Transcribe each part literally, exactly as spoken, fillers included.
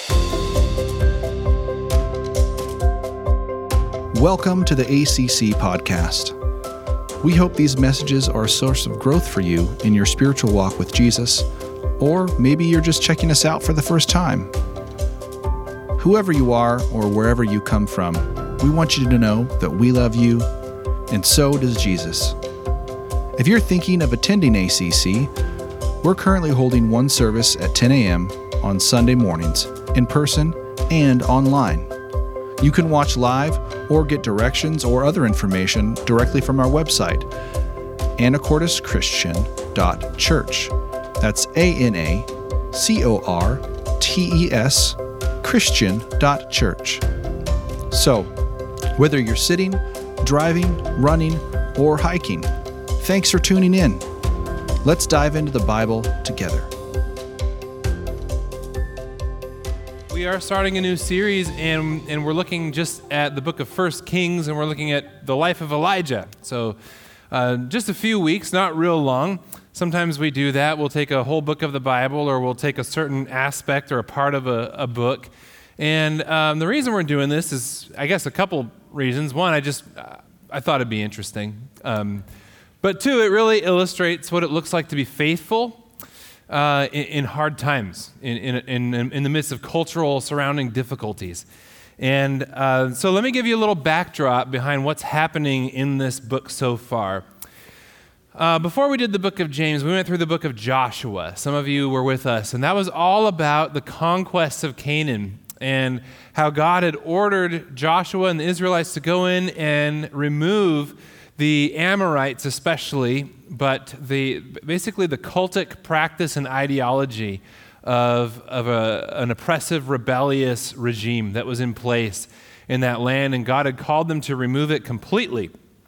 Welcome to the A C C podcast. We hope these messages are a source of growth for you in your spiritual walk with Jesus, or maybe you're just checking us out for the first time. Whoever you are or wherever you come from, we want you to know that we love you, and so does Jesus. If you're thinking of attending A C C, we're currently holding one service at ten a.m. on Sunday mornings, in person and online. You can watch live or get directions or other information directly from our website, anacortes christian dot church. That's A N A C O R T E S Christian dot church. So, whether you're sitting, driving, running, or hiking, thanks for tuning in. Let's dive into the Bible together. We are starting a new series, and and we're looking just at the book of First Kings, and we're looking at the life of Elijah. So uh, just a few weeks, not real long. Sometimes we do that. We'll take a whole book of the Bible, or we'll take a certain aspect or a part of a, a book. And um, the reason we're doing this is, I guess, a couple reasons. One, I just, uh, I thought it'd be interesting. Um, but two, it really illustrates what it looks like to be faithful Uh, in, in hard times, in, in, in, in the midst of cultural surrounding difficulties. And uh, so let me give you a little backdrop behind what's happening in this book so far. Uh, before we did the book of James, we went through the book of Joshua. Some of you were with us, and that was all about the conquest of Canaan and how God had ordered Joshua and the Israelites to go in and remove the Amorites especially, but the basically the cultic practice and ideology of, of a, an oppressive, rebellious regime that was in place in that land, and God had called them to remove it completely.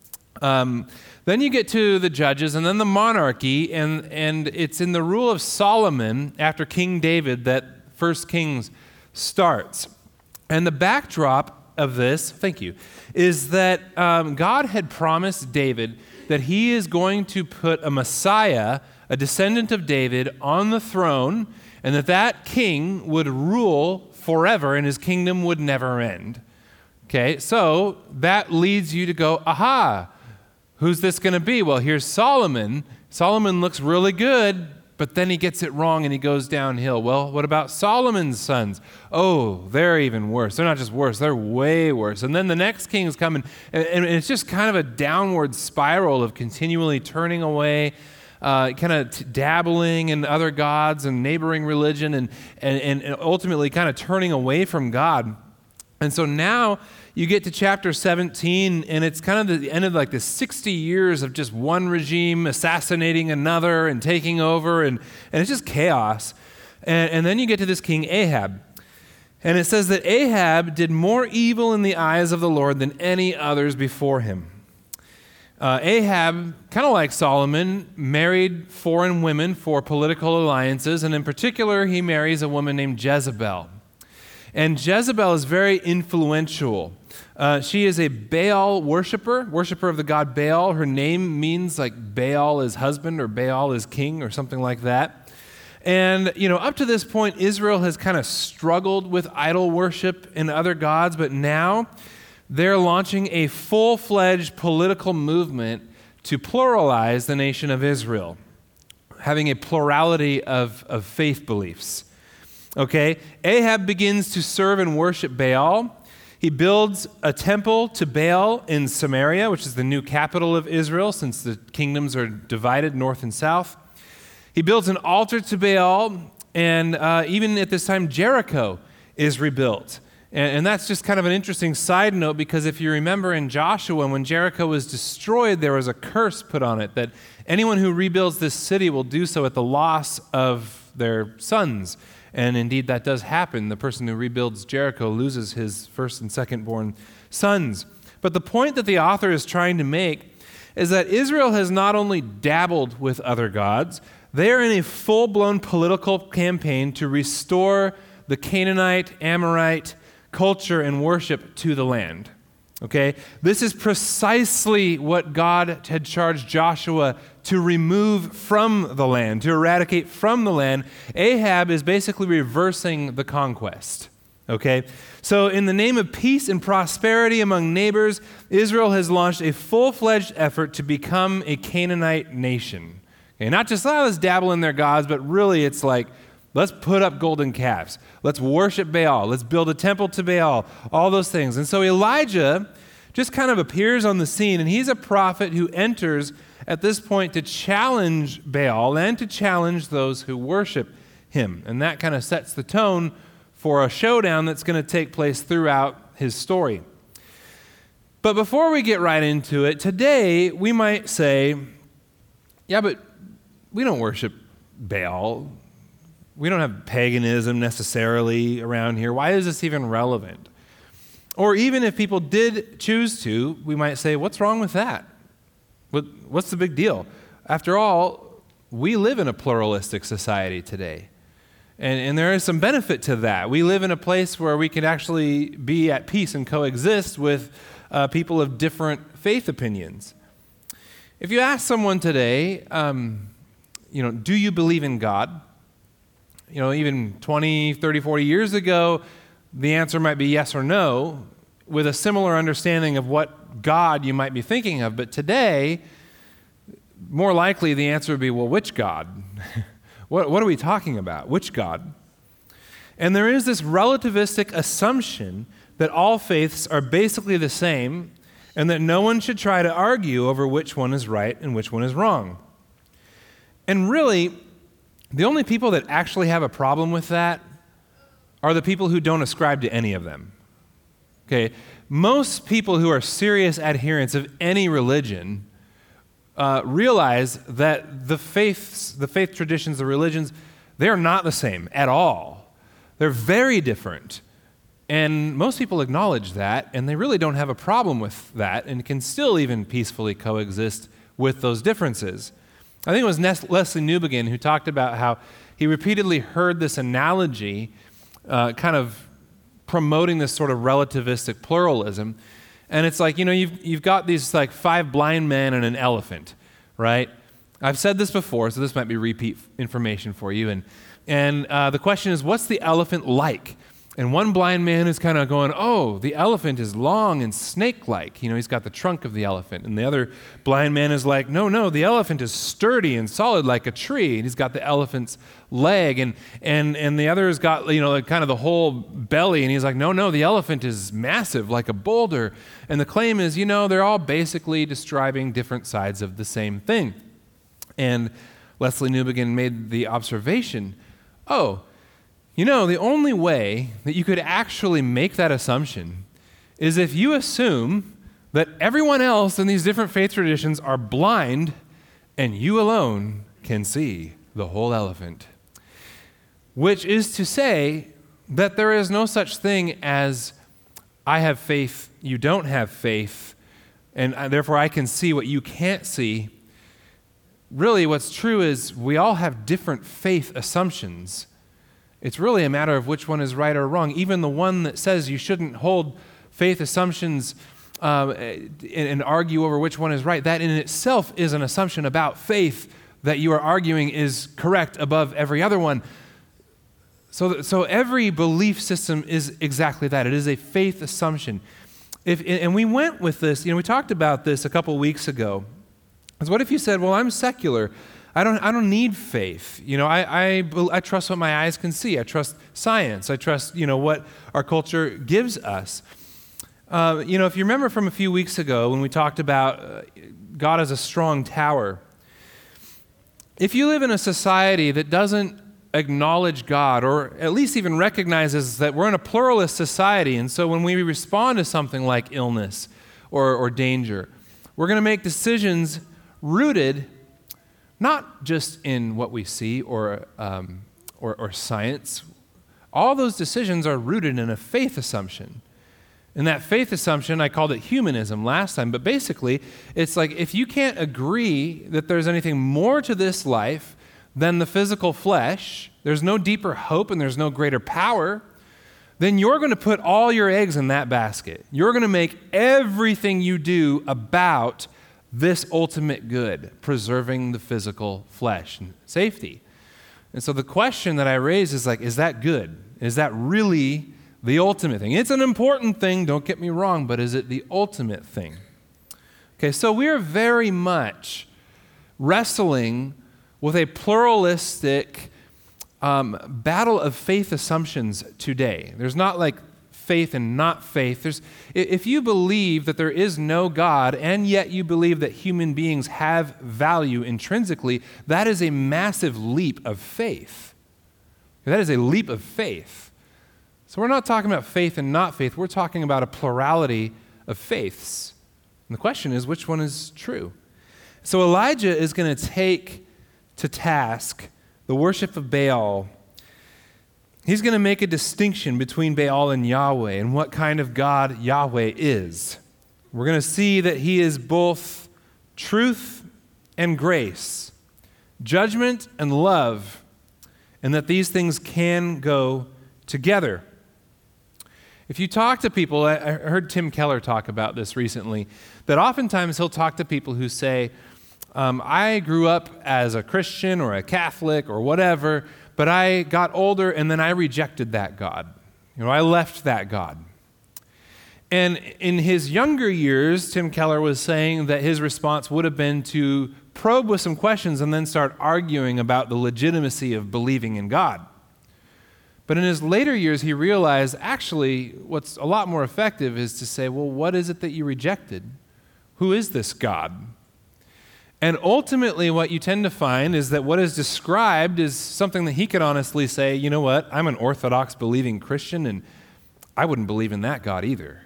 Um, then you get to the judges, and then the monarchy, and, and it's in the rule of Solomon after King David that First Kings starts. And the backdrop of this, thank you, is that um, God had promised David that he is going to put a Messiah, a descendant of David, on the throne, and that that king would rule forever and his kingdom would never end. Okay, so that leads you to go, aha, who's this going to be? Well, here's Solomon. Solomon looks really good, but then he gets it wrong and he goes downhill. Well, what about Solomon's sons? Oh, they're even worse. They're not just worse, they're way worse. And then the next king is coming, and, and it's just kind of a downward spiral of continually turning away, uh, kind of t- dabbling in other gods and neighboring religion, and, and, and ultimately kind of turning away from God. And so now you get to chapter seventeen, and it's kind of the end of like the sixty years of just one regime assassinating another and taking over, and, and it's just chaos. And, and then you get to this king Ahab. And it says that Ahab did more evil in the eyes of the Lord than any others before him. Uh, Ahab, kind of like Solomon, married foreign women for political alliances, and in particular, he marries a woman named Jezebel. And Jezebel is very influential. Uh, she is a Baal worshiper, worshiper of the god Baal. Her name means like Baal is husband or Baal is king or something like that. And, you know, up to this point, Israel has kind of struggled with idol worship and other gods, but now they're launching a full-fledged political movement to pluralize the nation of Israel, having a plurality of, of faith beliefs. Okay, Ahab begins to serve and worship Baal. He builds a temple to Baal in Samaria, which is the new capital of Israel since the kingdoms are divided north and south. He builds an altar to Baal, and uh, even at this time, Jericho is rebuilt. And, and that's just kind of an interesting side note, because if you remember in Joshua, when Jericho was destroyed, there was a curse put on it that anyone who rebuilds this city will do so at the loss of their sons. And indeed, that does happen. The person who rebuilds Jericho loses his first and second-born sons. But the point that the author is trying to make is that Israel has not only dabbled with other gods, they are in a full-blown political campaign to restore the Canaanite, Amorite culture and worship to the land. Okay? This is precisely what God had charged Joshua to remove from the land, to eradicate from the land. Ahab is basically reversing the conquest. Okay? So in the name of peace and prosperity among neighbors, Israel has launched a full-fledged effort to become a Canaanite nation. Okay? Not just, oh, let's dabble in their gods, but really it's like, let's put up golden calves. Let's worship Baal. Let's build a temple to Baal. All those things. And so Elijah just kind of appears on the scene, and he's a prophet who enters at this point to challenge Baal and to challenge those who worship him. And that kind of sets the tone for a showdown that's going to take place throughout his story. But before we get right into it, today we might say, yeah, but we don't worship Baal. We don't have paganism necessarily around here. Why is this even relevant? Or even if people did choose to, we might say, what's wrong with that? What, what's the big deal? After all, we live in a pluralistic society today. And, and there is some benefit to that. We live in a place where we can actually be at peace and coexist with uh, people of different faith opinions. If you ask someone today, um, you know, do you believe in God? You know, even twenty, thirty, forty years ago, the answer might be yes or no, with a similar understanding of what God you might be thinking of. But today, more likely the answer would be, well, which God? what, what are we talking about? Which God? And there is this relativistic assumption that all faiths are basically the same and that no one should try to argue over which one is right and which one is wrong. And really, the only people that actually have a problem with that are the people who don't ascribe to any of them. Okay, most people who are serious adherents of any religion uh, realize that the faiths, the faith traditions, the religions, they're not the same at all. They're very different. And most people acknowledge that, and they really don't have a problem with that and can still even peacefully coexist with those differences. I think it was Nes- Leslie Newbegin who talked about how he repeatedly heard this analogy uh, kind of promoting this sort of relativistic pluralism. And it's like, you know, you've, you've got these like five blind men and an elephant, right? I've said this before, so this might be repeat information for you. And, and uh, the question is, what's the elephant like? And one blind man is kind of going, oh, the elephant is long and snake-like. You know, he's got the trunk of the elephant. And the other blind man is like, no, no, the elephant is sturdy and solid like a tree. And he's got the elephant's leg. And and and the other has got, you know, like kind of the whole belly. And he's like, no, no, the elephant is massive like a boulder. And the claim is, you know, they're all basically describing different sides of the same thing. And Leslie Newbegin made the observation, oh, you know, the only way that you could actually make that assumption is if you assume that everyone else in these different faith traditions are blind and you alone can see the whole elephant. Which is to say that there is no such thing as I have faith, you don't have faith, and therefore I can see what you can't see. Really, what's true is we all have different faith assumptions. It's really a matter of which one is right or wrong. Even the one that says you shouldn't hold faith assumptions um, and, and argue over which one is right, that in itself is an assumption about faith that you are arguing is correct above every other one. So, so every belief system is exactly that. It is a faith assumption. If, and we went with this, you know, we talked about this a couple weeks ago. Because what if you said, well, I'm secular. I don't I don't need faith. You know, I, I I trust what my eyes can see. I trust science. I trust, you know, what our culture gives us. Uh, you know, if you remember from a few weeks ago when we talked about uh, God as a strong tower, if you live in a society that doesn't acknowledge God or at least even recognizes that we're in a pluralist society, and so when we respond to something like illness or, or danger, we're going to make decisions rooted not just in what we see or, um, or or science. All those decisions are rooted in a faith assumption. And that faith assumption, I called it humanism last time, but basically it's like if you can't agree that there's anything more to this life than the physical flesh, there's no deeper hope and there's no greater power, then you're going to put all your eggs in that basket. You're going to make everything you do about this ultimate good, preserving the physical flesh and safety. And so the question that I raise is like, is that good? Is that really the ultimate thing? It's an important thing, don't get me wrong, but is it the ultimate thing? Okay, so we're very much wrestling with a pluralistic um, battle of faith assumptions today. There's not like faith and not faith. There's, if you believe that there is no God and yet you believe that human beings have value intrinsically, that is a massive leap of faith. That is a leap of faith. So we're not talking about faith and not faith. We're talking about a plurality of faiths. And the question is, which one is true? So Elijah is going to take to task the worship of Baal. He's going to make a distinction between Baal and Yahweh and what kind of God Yahweh is. We're going to see that he is both truth and grace, judgment and love, and that these things can go together. If you talk to people, I heard Tim Keller talk about this recently, that oftentimes he'll talk to people who say, um, I grew up as a Christian or a Catholic or whatever, but I got older and then I rejected that God. You know, I left that God. And in his younger years, Tim Keller was saying that his response would have been to probe with some questions and then start arguing about the legitimacy of believing in God. But in his later years, he realized actually what's a lot more effective is to say, well, what is it that you rejected? Who is this God? And ultimately, what you tend to find is that what is described is something that he could honestly say, you know what, I'm an Orthodox believing Christian, and I wouldn't believe in that God either.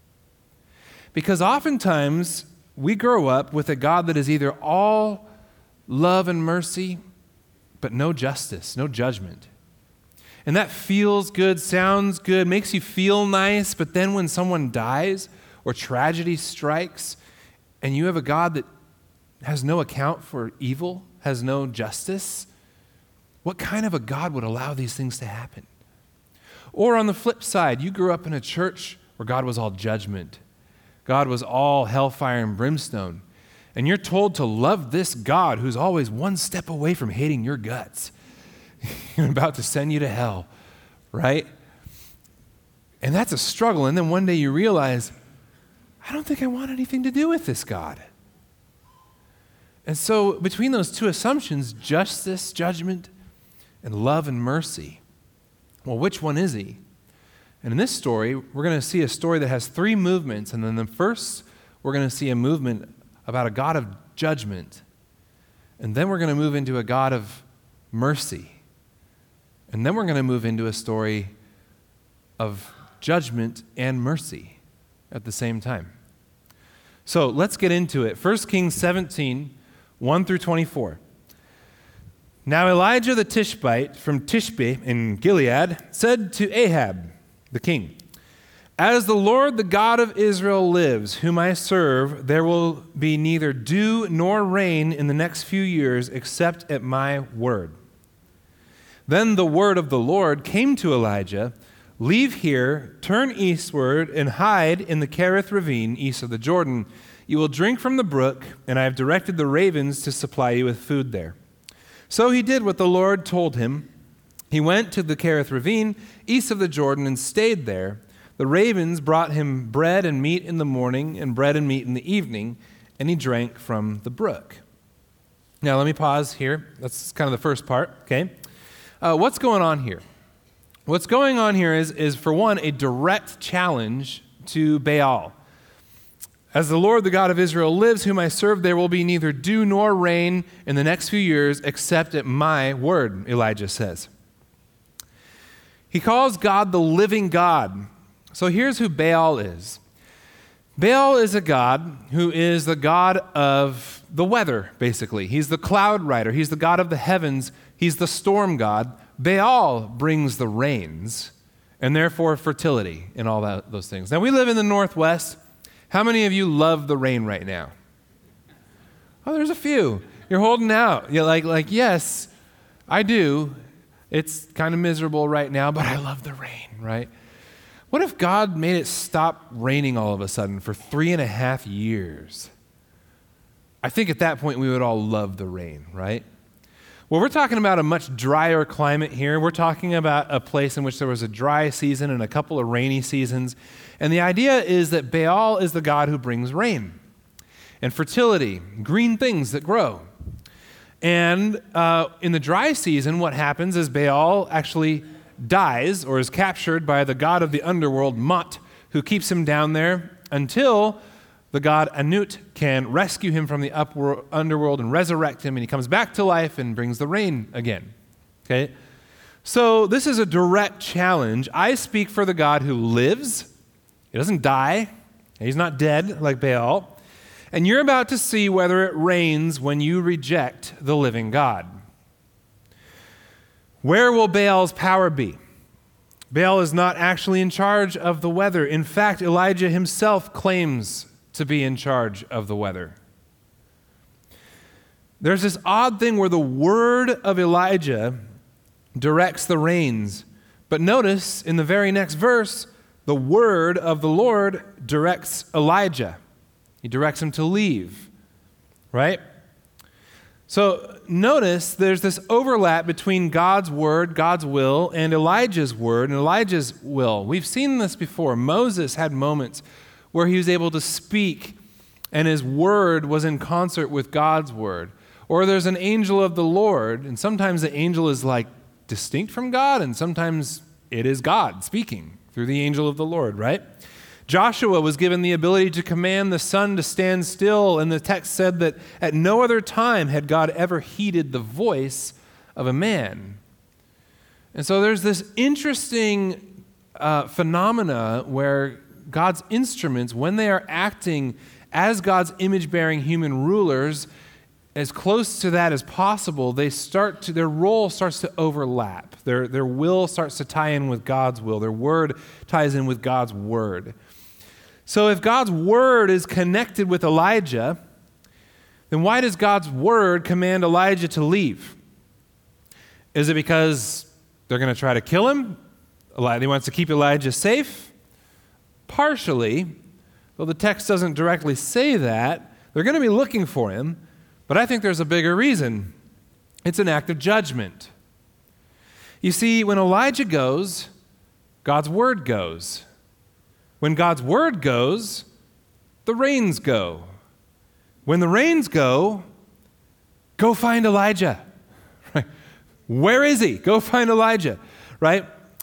Because oftentimes, we grow up with a God that is either all love and mercy, but no justice, no judgment. And that feels good, sounds good, makes you feel nice, but then when someone dies or tragedy strikes, and you have a God that has no account for evil, has no justice, what kind of a God would allow these things to happen? Or on the flip side, you grew up in a church where God was all judgment. God was all hellfire and brimstone. And you're told to love this God who's always one step away from hating your guts. You're about to send you to hell, right? And that's a struggle. And then one day you realize, I don't think I want anything to do with this God. And so between those two assumptions, justice, judgment, and love and mercy, well, which one is he? And in this story, we're going to see a story that has three movements. And then the first, we're going to see a movement about a God of judgment. And then we're going to move into a God of mercy. And then we're going to move into a story of judgment and mercy at the same time. So let's get into it. First Kings seventeen, one through twenty-four. Now Elijah the Tishbite from Tishbe in Gilead said to Ahab, the king, as the Lord, the God of Israel lives, whom I serve, there will be neither dew nor rain in the next few years except at my word. Then the word of the Lord came to Elijah, leave here, turn eastward, and hide in the Kerith ravine east of the Jordan. You will drink from the brook, and I have directed the ravens to supply you with food there. So he did what the Lord told him. He went to the Kerith ravine east of the Jordan and stayed there. The ravens brought him bread and meat in the morning and bread and meat in the evening, and he drank from the brook. Now let me pause here. That's kind of the first part, okay? Uh, what's going on here? What's going on here is, is, for one, a direct challenge to Baal. As the Lord, the God of Israel lives, whom I serve, there will be neither dew nor rain in the next few years except at my word, Elijah says. He calls God the living God. So here's who Baal is. Baal is a god who is the god of the weather, basically. He's the cloud rider. He's the god of the heavens. He's the storm god. Baal brings the rains and therefore fertility and all that, those things. Now, we live in the Northwest. How many of you love the rain right now? Oh, there's a few. You're holding out. You're like, like, yes, I do. It's kind of miserable right now, but I love the rain, right? What if God made it stop raining all of a sudden for three and a half years? I think at that point we would all love the rain, right? Well, we're talking about a much drier climate here. We're talking about a place in which there was a dry season and a couple of rainy seasons. And the idea is that Baal is the god who brings rain and fertility, green things that grow. And uh, in the dry season, what happens is Baal actually dies or is captured by the god of the underworld, Mot, who keeps him down there until the god Anut can rescue him from the upwor- underworld and resurrect him, and he comes back to life and brings the rain again. Okay? So this is a direct challenge. I speak for the God who lives. He doesn't die. He's not dead like Baal. And you're about to see whether it rains when you reject the living God. Where will Baal's power be? Baal is not actually in charge of the weather. In fact, Elijah himself claims to be in charge of the weather. There's this odd thing where the word of Elijah directs the rains. But notice in the very next verse, the word of the Lord directs Elijah. He directs him to leave, right? So notice there's this overlap between God's word, God's will, and Elijah's word and Elijah's will. We've seen this before. Moses had moments where he was able to speak and his word was in concert with God's word. Or there's an angel of the Lord, and sometimes the angel is like distinct from God, and sometimes it is God speaking through the angel of the Lord, right? Joshua was given the ability to command the sun to stand still, and the text said that at no other time had God ever heeded the voice of a man. And so there's this interesting uh, phenomena where God's instruments, when they are acting as God's image-bearing human rulers, as close to that as possible, they start to, their role starts to overlap. Their, their will starts to tie in with God's will. Their word ties in with God's word. So if God's word is connected with Elijah, then why does God's word command Elijah to leave? Is it because they're going to try to kill him? He wants to keep Elijah safe? Partially, though the text doesn't directly say that. They're going to be looking for him, but I think there's a bigger reason. It's an act of judgment. You see, when Elijah goes, God's word goes. When God's word goes, the rains go. When the rains go, go find Elijah. Right? Where is he? Go find Elijah, right?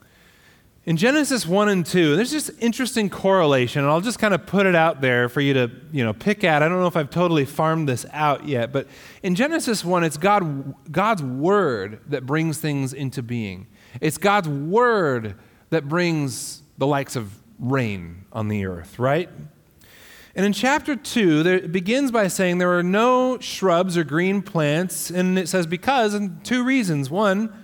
In Genesis one and two, there's just interesting correlation, and I'll just kind of put it out there for you to, you know, pick at. I don't know if I've totally farmed this out yet, but in Genesis one, it's God, God's word that brings things into being. It's God's word that brings the likes of rain on the earth, right? And in chapter two, there, it begins by saying there are no shrubs or green plants, and it says because, and two reasons. One,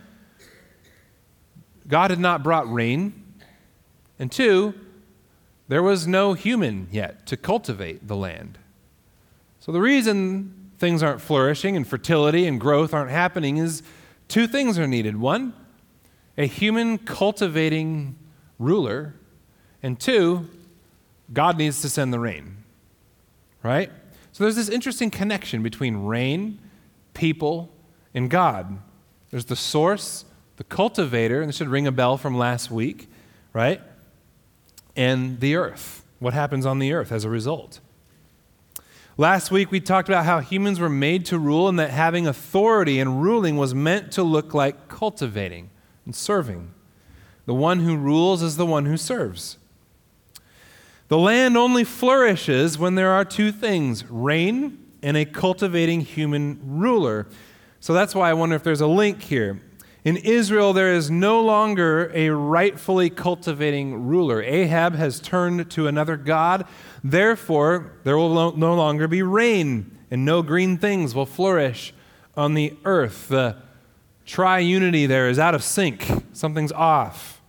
God had not brought rain, and two, there was no human yet to cultivate the land. So the reason things aren't flourishing and fertility and growth aren't happening is two things are needed. One, a human cultivating ruler, and two, God needs to send the rain, right? So there's this interesting connection between rain, people, and God. There's the source, the cultivator, and this should ring a bell from last week, right? And the earth, what happens on the earth as a result. Last week we talked about how humans were made to rule and that having authority and ruling was meant to look like cultivating and serving. The one who rules is the one who serves. The land only flourishes when there are two things, rain and a cultivating human ruler. So that's why I wonder if there's a link here. In Israel, there is no longer a rightfully cultivating ruler. Ahab has turned to another god. Therefore, there will no longer be rain, and no green things will flourish on the earth. The triunity there is out of sync. Something's off.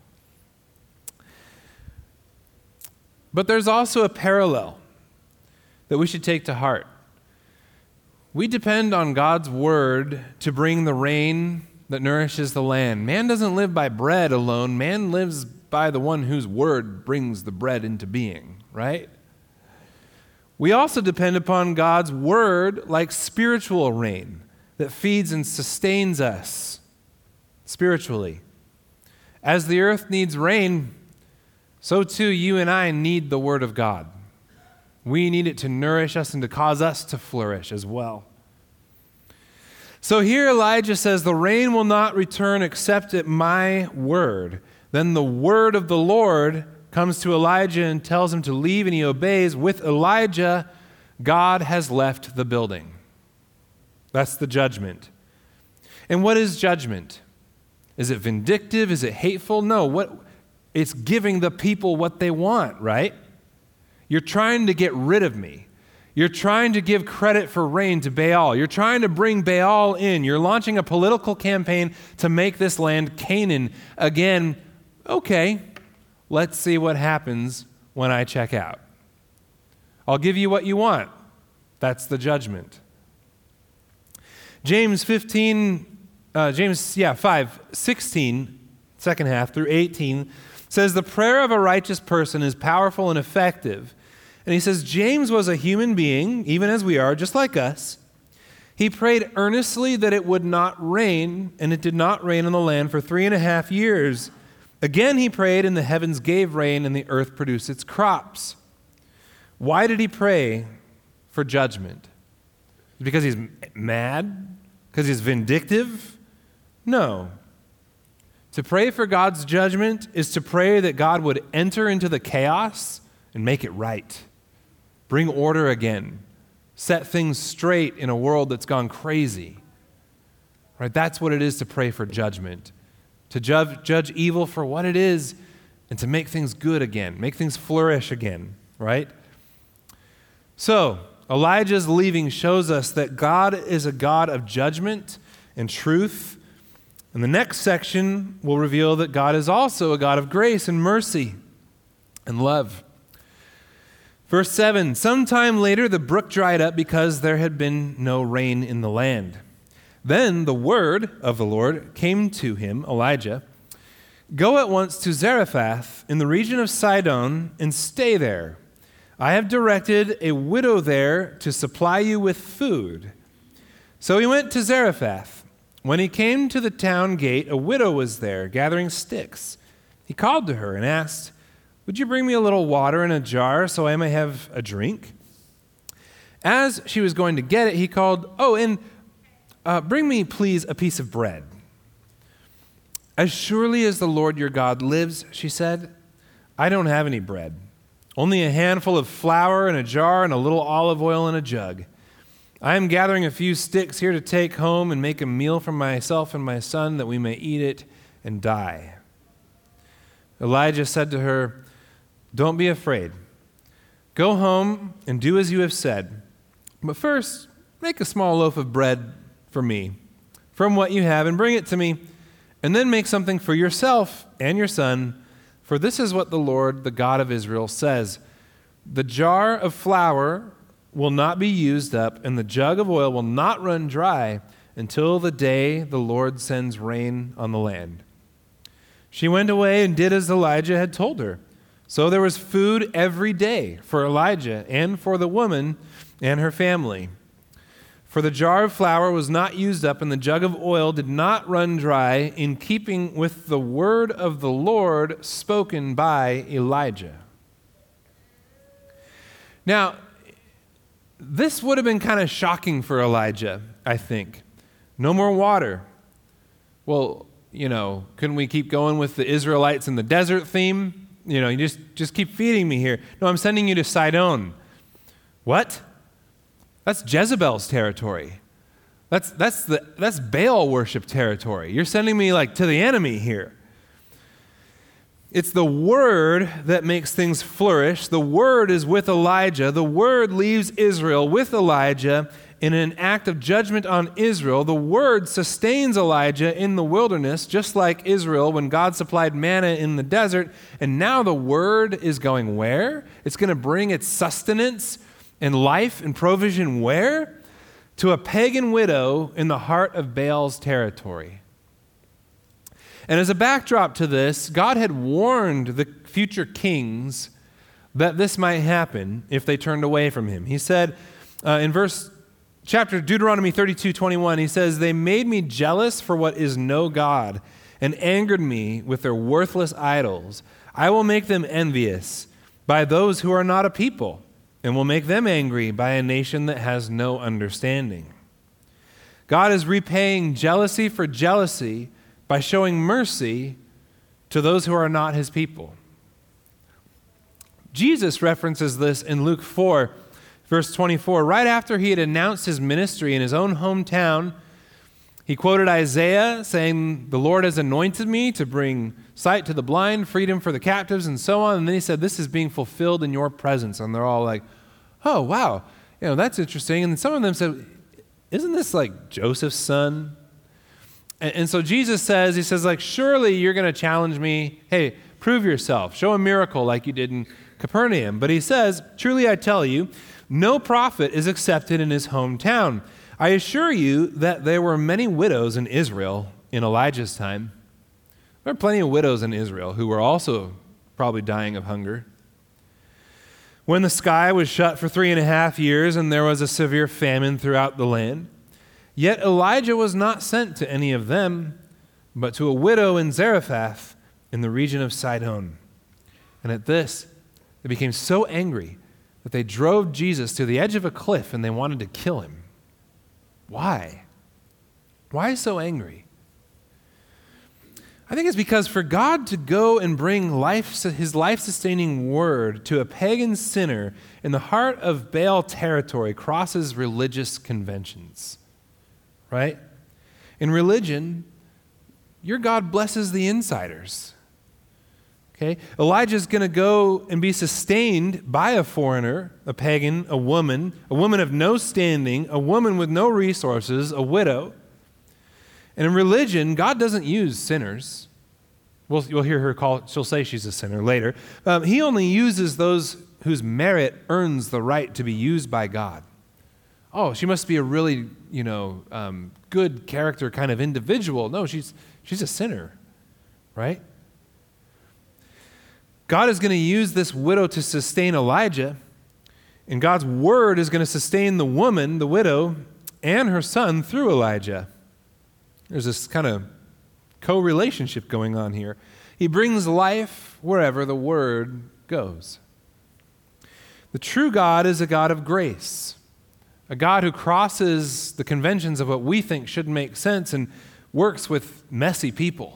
But there's also a parallel that we should take to heart. We depend on God's word to bring the rain that nourishes the land. Man doesn't live by bread alone. Man lives by the one whose word brings the bread into being, right? We also depend upon God's word like spiritual rain that feeds and sustains us spiritually. As the earth needs rain, so too you and I need the word of God. We need it to nourish us and to cause us to flourish as well. So here Elijah says, the rain will not return except at my word. Then the word of the Lord comes to Elijah and tells him to leave, and he obeys. With Elijah, God has left the building. That's the judgment. And what is judgment? Is it vindictive? Is it hateful? No, what it's giving the people what they want, right? You're trying to get rid of me. You're trying to give credit for rain to Baal. You're trying to bring Baal in. You're launching a political campaign to make this land Canaan again. Okay, let's see what happens when I check out. I'll give you what you want. That's the judgment. James fifteen, uh, James yeah five sixteen, second half through eighteen says the prayer of a righteous person is powerful and effective. And he says, James was a human being, even as we are, just like us. He prayed earnestly that it would not rain, and it did not rain on the land for three and a half years. Again he prayed, and the heavens gave rain, and the earth produced its crops. Why did he pray for judgment? Because he's mad? Because he's vindictive? No. To pray for God's judgment is to pray that God would enter into the chaos and make it right. Bring order again. Set things straight in a world that's gone crazy. Right? That's what it is to pray for judgment. To judge, judge evil for what it is and to make things good again. Make things flourish again. Right? So, Elijah's leaving shows us that God is a God of judgment and truth. And the next section will reveal that God is also a God of grace and mercy and love. Verse seven, sometime later the brook dried up because there had been no rain in the land. Then the word of the Lord came to him, Elijah, go at once to Zarephath in the region of Sidon and stay there. I have directed a widow there to supply you with food. So he went to Zarephath. When he came to the town gate, a widow was there gathering sticks. He called to her and asked, would you bring me a little water in a jar so I may have a drink? As she was going to get it, he called, oh, and uh, bring me, please, a piece of bread. As surely as the Lord your God lives, she said, I don't have any bread, only a handful of flour in a jar and a little olive oil in a jug. I am gathering a few sticks here to take home and make a meal for myself and my son that we may eat it and die. Elijah said to her, don't be afraid. Go home and do as you have said. But first, make a small loaf of bread for me from what you have and bring it to me, and then make something for yourself and your son, for this is what the Lord, the God of Israel, says. The jar of flour will not be used up, and the jug of oil will not run dry until the day the Lord sends rain on the land. She went away and did as Elijah had told her. So there was food every day for Elijah and for the woman and her family. For the jar of flour was not used up, and the jug of oil did not run dry, in keeping with the word of the Lord spoken by Elijah. Now, this would have been kind of shocking for Elijah, I think. No more water. Well, you know, couldn't we keep going with the Israelites in the desert theme? You know, you just, just keep feeding me here. No, I'm sending you to Sidon. What? That's Jezebel's territory. That's that's the that's Baal worship territory. You're sending me like to the enemy here. It's the word that makes things flourish. The word is with Elijah. The word leaves Israel with Elijah in an act of judgment on Israel. The word sustains Elijah in the wilderness, just like Israel when God supplied manna in the desert. And now the word is going where? It's going to bring its sustenance and life and provision where? To a pagan widow in the heart of Baal's territory. And as a backdrop to this, God had warned the future kings that this might happen if they turned away from him. He said uh, in verse chapter Deuteronomy thirty-two twenty-one, he says, "They made me jealous for what is no God and angered me with their worthless idols. I will make them envious by those who are not a people, and will make them angry by a nation that has no understanding." God is repaying jealousy for jealousy by showing mercy to those who are not his people. Jesus references this in Luke four, verse twenty-four. Right after he had announced his ministry in his own hometown, he quoted Isaiah saying, "The Lord has anointed me to bring sight to the blind, freedom for the captives," and so on. And then he said, "This is being fulfilled in your presence." And they're all like, "Oh, wow, you know, that's interesting." And some of them said, "Isn't this like Joseph's son?" And, and so Jesus says, he says, like, "Surely you're going to challenge me. Hey, prove yourself. Show a miracle like you did in Capernaum." But he says, "Truly I tell you, no prophet is accepted in his hometown. I assure you that there were many widows in Israel in Elijah's time." There were plenty of widows in Israel who were also probably dying of hunger. "When the sky was shut for three and a half years and there was a severe famine throughout the land, yet Elijah was not sent to any of them, but to a widow in Zarephath in the region of Sidon. And at this, they became so angry that they drove Jesus to the edge of a cliff and they wanted to kill him." Why? Why so angry? I think it's because for God to go and bring life, his life-sustaining word to a pagan sinner in the heart of Baal territory crosses religious conventions, right? In religion, your God blesses the insiders. Okay? Elijah's going to go and be sustained by a foreigner, a pagan, a woman, a woman of no standing, a woman with no resources, a widow. And in religion, God doesn't use sinners. We'll, you'll hear her call, she'll say she's a sinner later. Um, he only uses those whose merit earns the right to be used by God. Oh, she must be a really, you know, um, good character kind of individual. No, she's she's a sinner, right? God is going to use this widow to sustain Elijah, and God's word is going to sustain the woman, the widow, and her son through Elijah. There's this kind of co-relationship going on here. He brings life wherever the word goes. The true God is a God of grace, a God who crosses the conventions of what we think should make sense and works with messy people.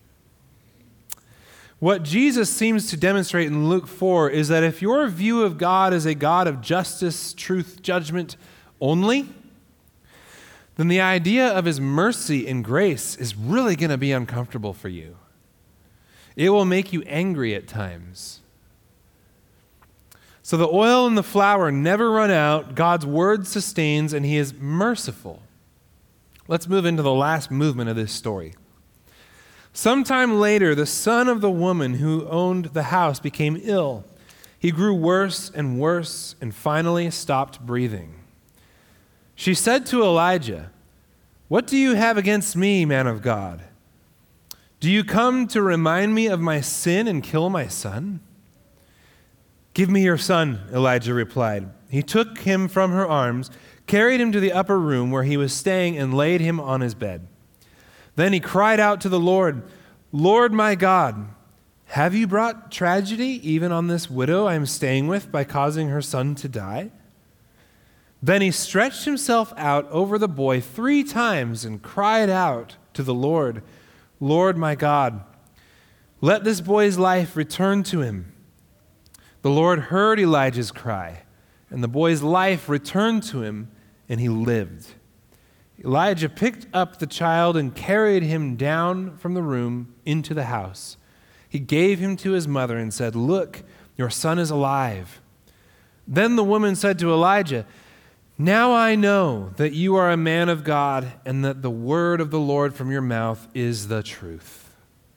What Jesus seems to demonstrate in Luke four is that if your view of God is a God of justice, truth, judgment only, then the idea of his mercy and grace is really going to be uncomfortable for you. It will make you angry at times. So the oil and the flour never run out, God's word sustains, and he is merciful. Let's move into the last movement of this story. Sometime later, the son of the woman who owned the house became ill. He grew worse and worse and finally stopped breathing. She said to Elijah, "What do you have against me, man of God? Do you come to remind me of my sin and kill my son?" "Give me your son," Elijah replied. He took him from her arms, carried him to the upper room where he was staying, and laid him on his bed. Then he cried out to the Lord, "Lord my God, have you brought tragedy even on this widow I am staying with by causing her son to die?" Then he stretched himself out over the boy three times and cried out to the Lord, "Lord my God, let this boy's life return to him." The Lord heard Elijah's cry, and the boy's life returned to him, and he lived. Elijah picked up the child and carried him down from the room into the house. He gave him to his mother and said, "Look, your son is alive." Then the woman said to Elijah, "Now I know that you are a man of God and that the word of the Lord from your mouth is the truth."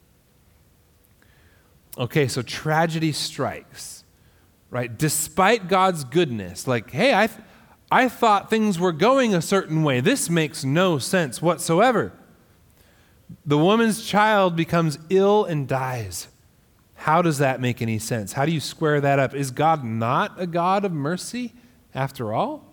Okay, so tragedy strikes, right? Despite God's goodness, like, hey, I... Th- I thought things were going a certain way. This makes no sense whatsoever. The woman's child becomes ill and dies. How does that make any sense? How do you square that up? Is God not a God of mercy after all?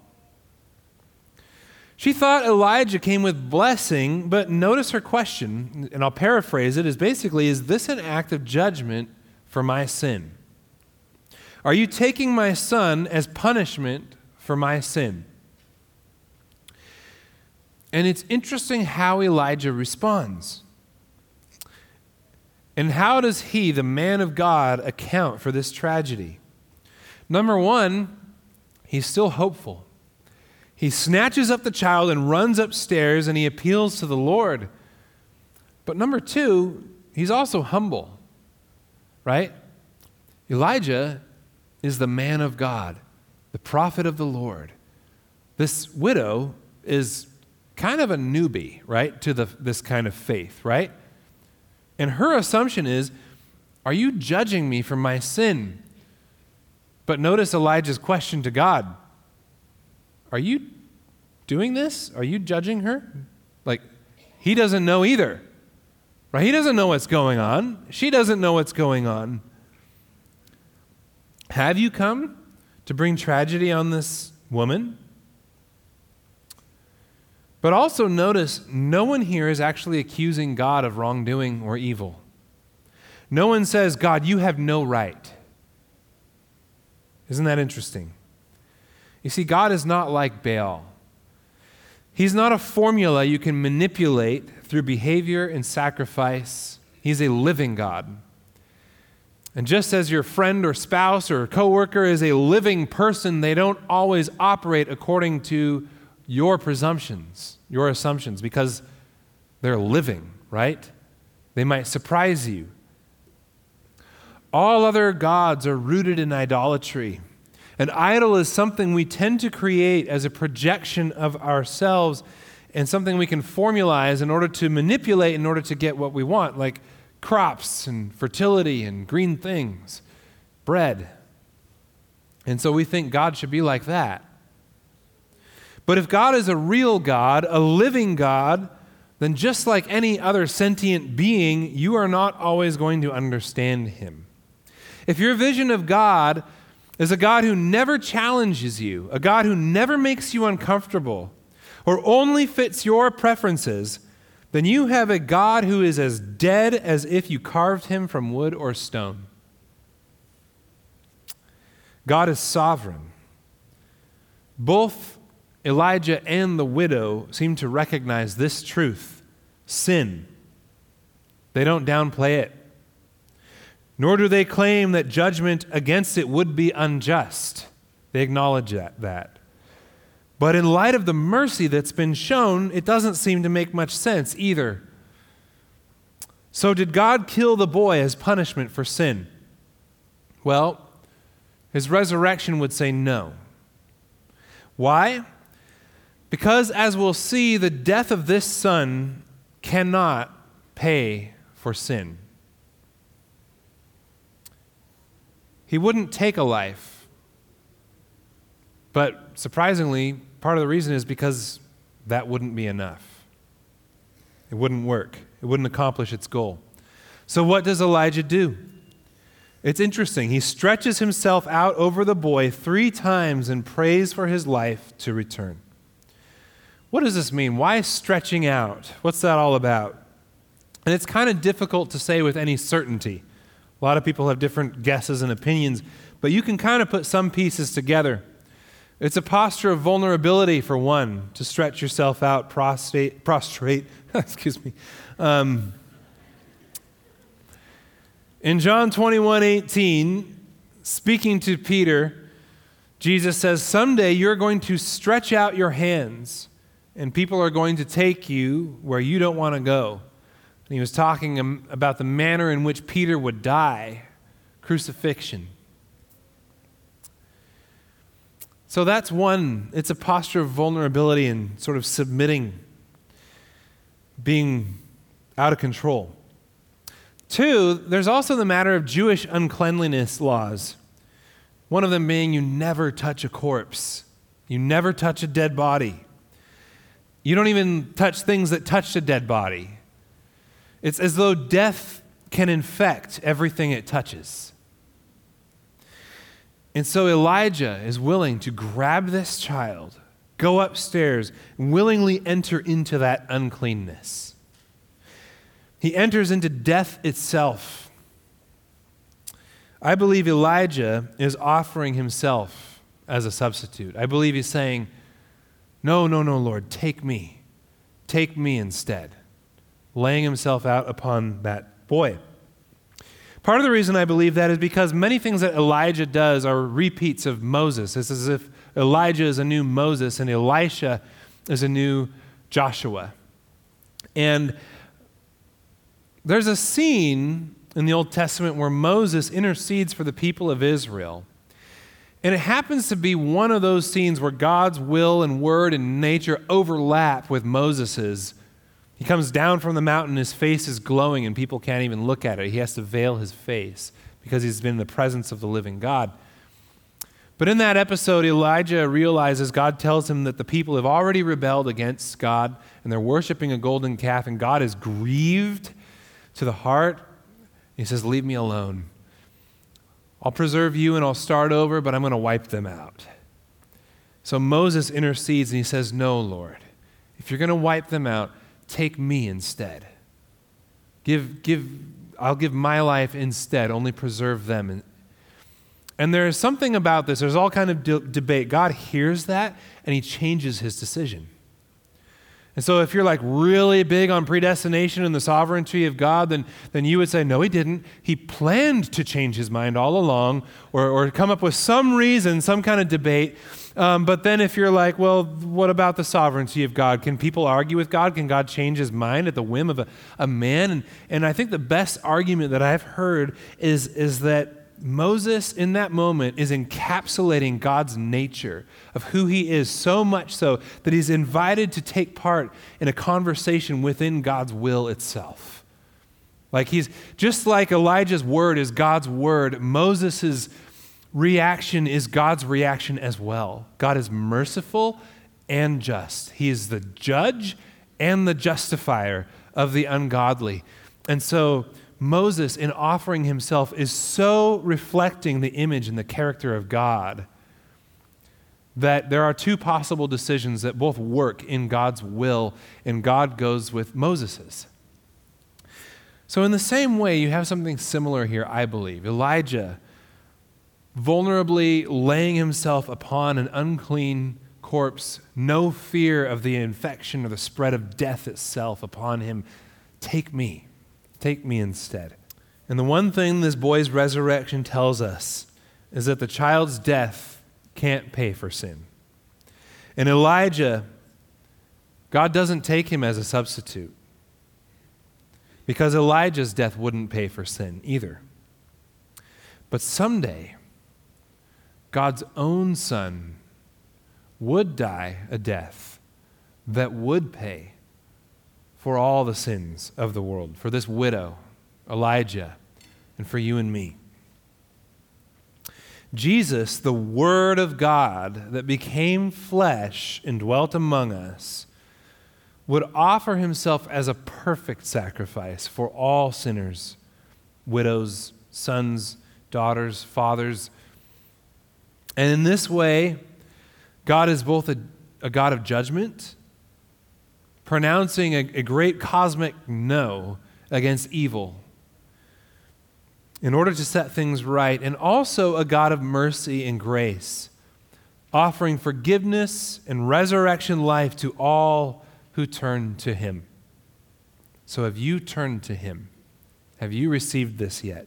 She thought Elijah came with blessing, but notice her question, and I'll paraphrase it, is basically, is this an act of judgment for my sin? Are you taking my son as punishment for my sin? And it's interesting how Elijah responds. And how does he, the man of God, account for this tragedy? Number one, he's still hopeful. He snatches up the child and runs upstairs and he appeals to the Lord. But number two, he's also humble, right? Elijah is the man of God, the prophet of the Lord. This widow is kind of a newbie, right, to the, this kind of faith, right? And her assumption is, are you judging me for my sin? But notice Elijah's question to God. Are you doing this? Are you judging her? Like, he doesn't know either, right? He doesn't know what's going on. She doesn't know what's going on. Have you come to bring tragedy on this woman? But also notice, no one here is actually accusing God of wrongdoing or evil. No one says, God, you have no right. Isn't that interesting? You see, God is not like Baal. He's not a formula you can manipulate through behavior and sacrifice. He's a living God. And just as your friend or spouse or coworker is a living person, they don't always operate according to your presumptions, your assumptions, because they're living, right? They might surprise you. All other gods are rooted in idolatry. An idol is something we tend to create as a projection of ourselves and something we can formalize in order to manipulate in order to get what we want, like crops and fertility and green things, bread. And so we think God should be like that. But if God is a real God, a living God, then just like any other sentient being, you are not always going to understand him. If your vision of God is a God who never challenges you, a God who never makes you uncomfortable, or only fits your preferences, then you have a God who is as dead as if you carved him from wood or stone. God is sovereign. Both Elijah and the widow seem to recognize this truth: sin. They don't downplay it. Nor do they claim that judgment against it would be unjust. They acknowledge that, that. But in light of the mercy that's been shown, it doesn't seem to make much sense either. So did God kill the boy as punishment for sin? Well, his resurrection would say no. Why? Because, as we'll see, the death of this son cannot pay for sin. He wouldn't take a life. But surprisingly, part of the reason is because that wouldn't be enough. It wouldn't work. It wouldn't accomplish its goal. So what does Elijah do? It's interesting. He stretches himself out over the boy three times and prays for his life to return. What does this mean? Why stretching out? What's that all about? And it's kind of difficult to say with any certainty. A lot of people have different guesses and opinions, but you can kind of put some pieces together. It's a posture of vulnerability, for one, to stretch yourself out, prostrate, prostrate excuse me. Um, in John twenty-one eighteen, speaking to Peter, Jesus says, someday you're going to stretch out your hands, and people are going to take you where you don't want to go. And he was talking about the manner in which Peter would die, crucifixion. So that's one. It's a posture of vulnerability and sort of submitting, being out of control. Two, there's also the matter of Jewish uncleanliness laws. One of them being you never touch a corpse. You never touch a dead body. You don't even touch things that touched a dead body. It's as though death can infect everything it touches. And so Elijah is willing to grab this child, go upstairs, and willingly enter into that uncleanness. He enters into death itself. I believe Elijah is offering himself as a substitute. I believe he's saying, no, no, no, Lord, take me. Take me instead. Laying himself out upon that boy. Part of the reason I believe that is because many things that Elijah does are repeats of Moses. It's as if Elijah is a new Moses and Elisha is a new Joshua. And there's a scene in the Old Testament where Moses intercedes for the people of Israel. And it happens to be one of those scenes where God's will and word and nature overlap with Moses's. He comes down from the mountain, his face is glowing, and people can't even look at it. He has to veil his face because he's been in the presence of the living God. But in that episode, Elijah realizes God tells him that the people have already rebelled against God, and they're worshiping a golden calf, and God is grieved to the heart. He says, leave me alone. I'll preserve you and I'll start over, but I'm going to wipe them out. So Moses intercedes and he says, no, Lord, if you're going to wipe them out, take me instead. Give, give, I'll give my life instead, only preserve them. And, and there is something about this, there's all kind of de- debate. God hears that and he changes his decision. And so if you're like really big on predestination and the sovereignty of God, then, then you would say, no, he didn't. He planned to change his mind all along or, or come up with some reason, some kind of debate. Um, but then if you're like, well, what about the sovereignty of God? Can people argue with God? Can God change his mind at the whim of a, a man? And, and I think the best argument that I've heard is, is that Moses in that moment is encapsulating God's nature of who he is, so much so that he's invited to take part in a conversation within God's will itself. Like he's, just like Elijah's word is God's word, Moses' reaction is God's reaction as well. God is merciful and just. He is the judge and the justifier of the ungodly. And so Moses, in offering himself, is so reflecting the image and the character of God that there are two possible decisions that both work in God's will, and God goes with Moses's. So in the same way, you have something similar here, I believe. Elijah vulnerably laying himself upon an unclean corpse, no fear of the infection or the spread of death itself upon him. Take me. Take me instead. And the one thing this boy's resurrection tells us is that the child's death can't pay for sin. And Elijah, God doesn't take him as a substitute because Elijah's death wouldn't pay for sin either. But someday, God's own son would die a death that would pay for all the sins of the world, for this widow, Elijah, and for you and me. Jesus, the Word of God that became flesh and dwelt among us, would offer himself as a perfect sacrifice for all sinners, widows, sons, daughters, fathers. And in this way, God is both a, a God of judgment, pronouncing a, a great cosmic no against evil in order to set things right, and also a God of mercy and grace, offering forgiveness and resurrection life to all who turn to him. So have you turned to him? Have you received this yet?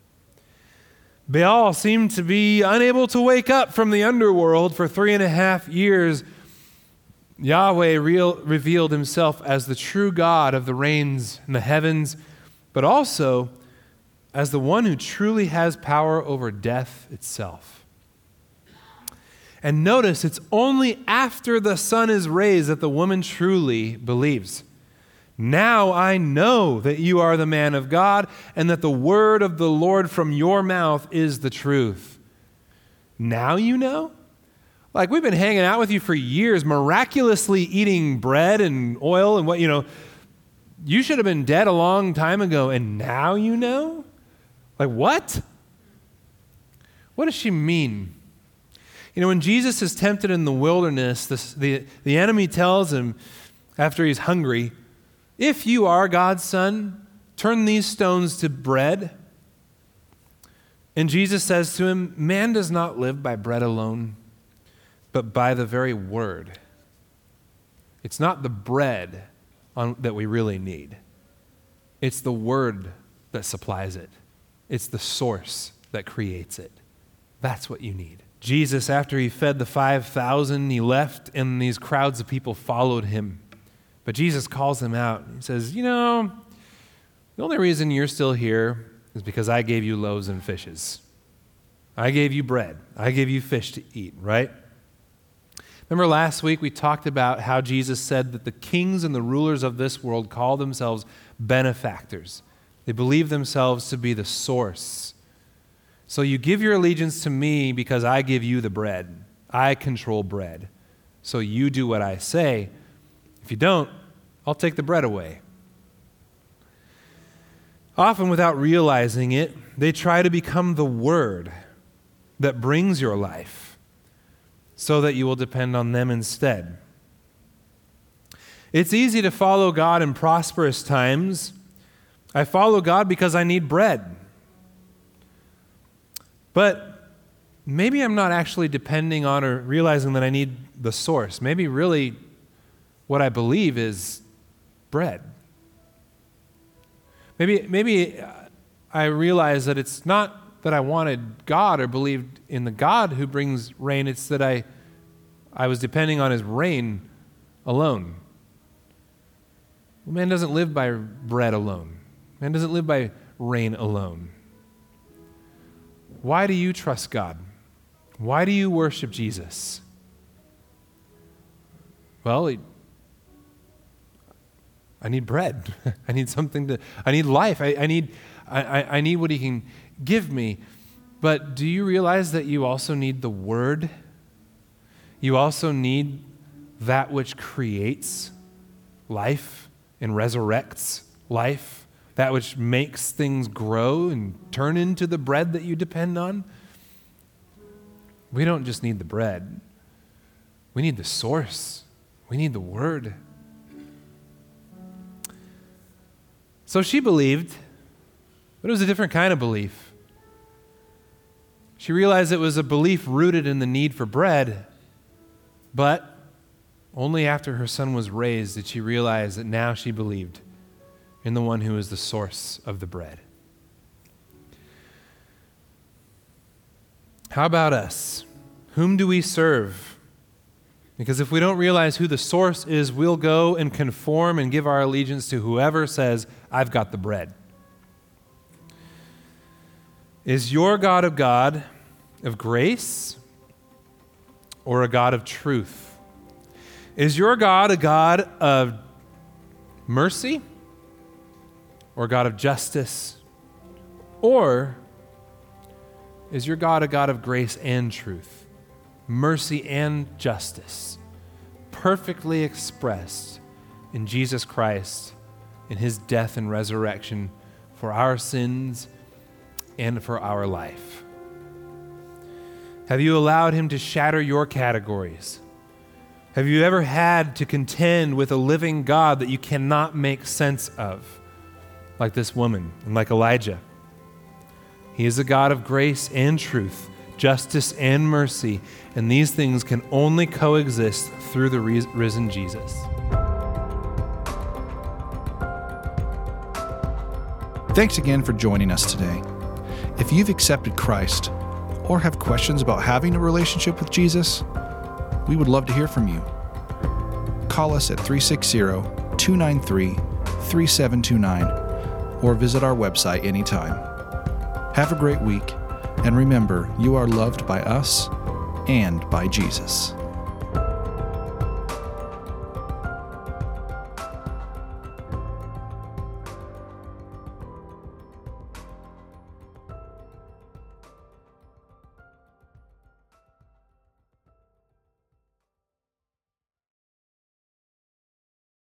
Baal seemed to be unable to wake up from the underworld for three and a half years. Yahweh real, revealed himself as the true God of the rains and the heavens, but also as the one who truly has power over death itself. And notice, it's only after the sun is raised that the woman truly believes. Now I know that you are the man of God and that the word of the Lord from your mouth is the truth. Now you know? Like, we've been hanging out with you for years, miraculously eating bread and oil and what, you know, you should have been dead a long time ago, and now you know? Like, what? What does she mean? You know, when Jesus is tempted in the wilderness, this, the, the enemy tells him after he's hungry, if you are God's son, turn these stones to bread. And Jesus says to him, man does not live by bread alone, but by the very word. It's not the bread on, that we really need. It's the word that supplies it. It's the source that creates it. That's what you need. Jesus, after he fed the five thousand, he left and these crowds of people followed him. But Jesus calls them out. He says, you know, the only reason you're still here is because I gave you loaves and fishes. I gave you bread. I gave you fish to eat, right? Remember last week we talked about how Jesus said that the kings and the rulers of this world call themselves benefactors. They believe themselves to be the source. So you give your allegiance to me because I give you the bread. I control bread. So you do what I say. If you don't, I'll take the bread away. Often without realizing it, they try to become the word that brings your life so that you will depend on them instead. It's easy to follow God in prosperous times. I follow God because I need bread. But maybe I'm not actually depending on or realizing that I need the source. Maybe really what I believe is bread. Maybe, maybe I realize that it's not that I wanted God or believed in the God who brings rain. It's that I, I was depending on his rain alone. Man doesn't live by bread alone. Man doesn't live by rain alone. Why do you trust God? Why do you worship Jesus? Well, it, I need bread. I need something to, I need life. I, I need I, I need what he can give me. But do you realize that you also need the word? You also need that which creates life and resurrects life, that which makes things grow and turn into the bread that you depend on. We don't just need the bread. We need the source. We need the word. So she believed, but it was a different kind of belief. She realized it was a belief rooted in the need for bread, but only after her son was raised did she realize that now she believed in the one who is the source of the bread. How about us? Whom do we serve? Because if we don't realize who the source is, we'll go and conform and give our allegiance to whoever says, I've got the bread. Is your God a God of grace or a God of truth? Is your God a God of mercy or a God of justice? Or is your God a God of grace and truth, mercy and justice, perfectly expressed in Jesus Christ, in his death and resurrection for our sins and for our life? Have you allowed him to shatter your categories? Have you ever had to contend with a living God that you cannot make sense of, like this woman and like Elijah? He is a God of grace and truth, justice and mercy, and these things can only coexist through the risen Jesus. Thanks again for joining us today. If you've accepted Christ or have questions about having a relationship with Jesus, we would love to hear from you. Call us at three six zero, two nine three, three seven two nine or visit our website anytime. Have a great week, and remember, you are loved by us and by Jesus.